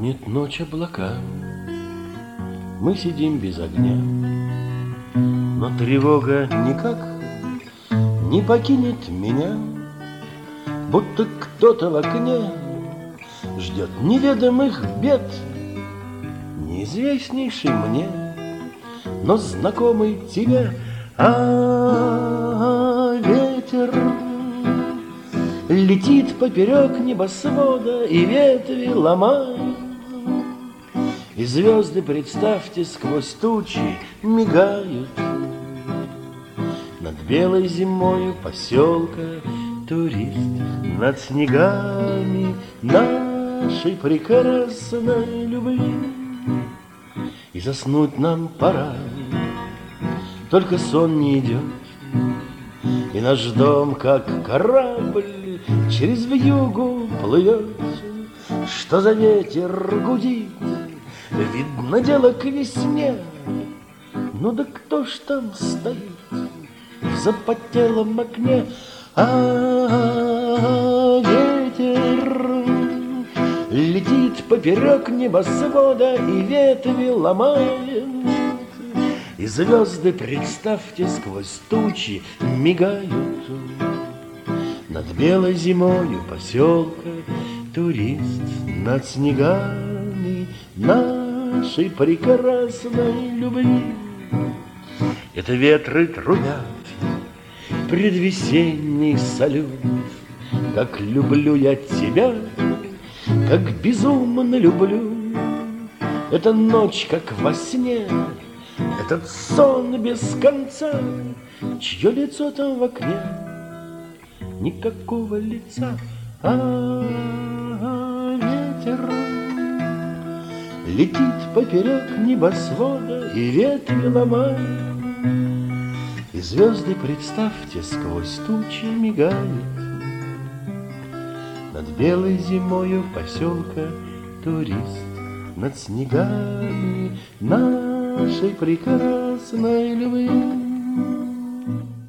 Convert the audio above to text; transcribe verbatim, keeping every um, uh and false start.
Гонит ночь облака, мы сидим без огня, но тревога никак не покинет меня, будто кто-то в окне ждет неведомых бед, неизвестнейший мне, но знакомый тебе. А ветер летит поперек небосвода и ветви ломает, и звезды, представьте, сквозь тучи мигают. Над белой зимою поселка турист, над снегами нашей прекрасной любви. И заснуть нам пора, только сон не идет, и наш дом, как корабль, через вьюгу плывет. Что за ветер гудит, видно дело к весне. Ну да кто ж там стоит в запотелом окне? А ветер летит поперек небосвода и ветви ломает, и звезды, представьте, сквозь тучи мигают. Над белой зимою поселка турист, над снегами нашей прекрасной любви. Это ветры трубят предвесенний салют. Как люблю я тебя, как безумно люблю. Эта ночь, как во сне, этот сон без конца. Чье лицо там в окне? Никакого лица. А ветер летит поперек небосвода и ветви ломает, и звезды, представьте, сквозь тучи мигают. Над белой зимою поселка турист, над снегами нашей прекрасной любви.